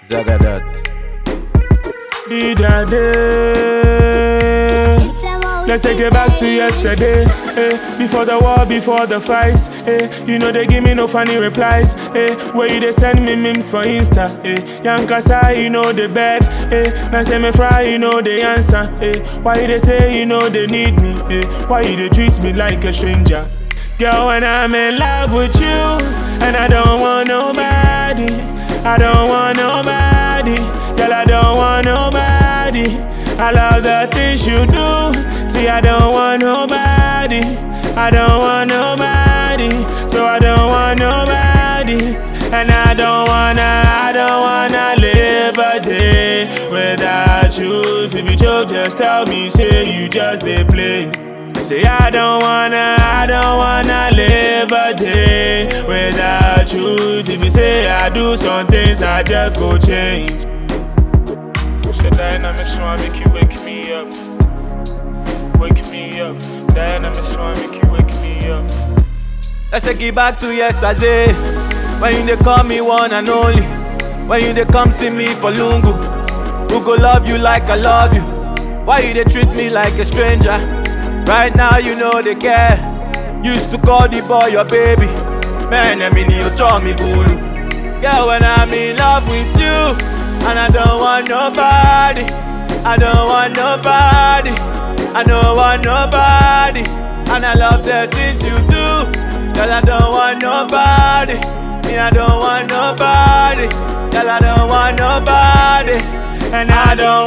Zagadat. Let's take it back to yesterday, before the war, before the fights, you know they give me no funny replies, where you they send me memes for Insta, Young Kasa, you know they bad, now say me fry, you know they answer, why you they say you know they need me, why you they treat me like a stranger. Girl, when I'm in love with you, and I don't want nobody, I don't want nobody, girl, I don't want nobody. I love the things you do. See, I don't want nobody. I don't want nobody. So I don't want nobody. And I don't wanna live a day without you. If you be joke, just tell me, say you just they play. Say I don't wanna live a day without you. If you be say I do some things, I just go change. Dynamics wanna make you wake me up. Wake me up. Dynamics wanna make you wake me up. Let's take it back to yesterday, when you they call me one and only, when you they come see me for Lungu. Who go love you like I love you? Why you they treat me like a stranger? Right now you know they care. Used to call the boy your baby. Man, I mean you told me boo. Yeah, when I'm in love with you, and I don't want nobody, I don't want nobody, I don't want nobody. And I love the things you do, girl, I don't want nobody. Me, I don't want nobody, girl, I don't want nobody. And I don't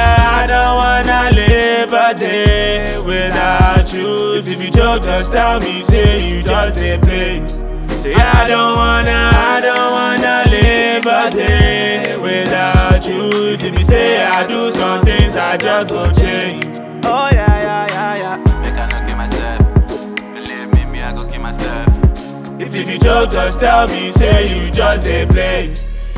wanna live a day without you. If you be joke, just tell me, say you just they play. Say I don't wanna live a day without you. If you be say I do some things, I just go change. Oh yeah. Make I not kill myself. Believe me, I go kill myself. If you be joke, just tell me, say you just they play.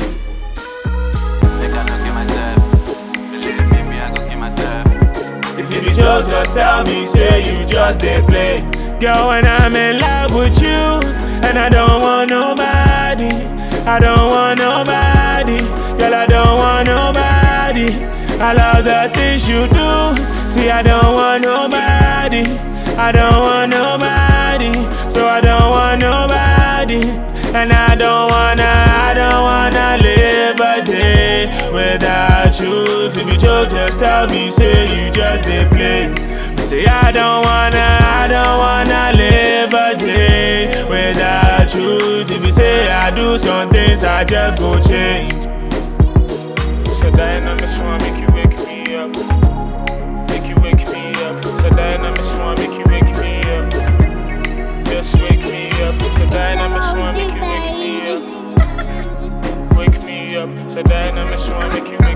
Make I not kill myself. Believe me, I go kill myself. If you be joke, just tell me, say you just they play. Girl, when I'm in love with you, and I don't want nobody, I don't want nobody, girl, I don't want nobody. I love the things you do. See, I don't want nobody, I don't want nobody. So I don't want nobody. And I don't wanna live a day without you. If you be joke, just tell me, say you just they play. Say I don't wanna live a day without you. If you be say I do some things, I just go change. So dynamics wanna make you wake me up. Make you wake me up. So dynamics wanna make you wake me up. Just wake me up. So dynamics wanna make you wake me up. Wake me up. So dynamics wanna make you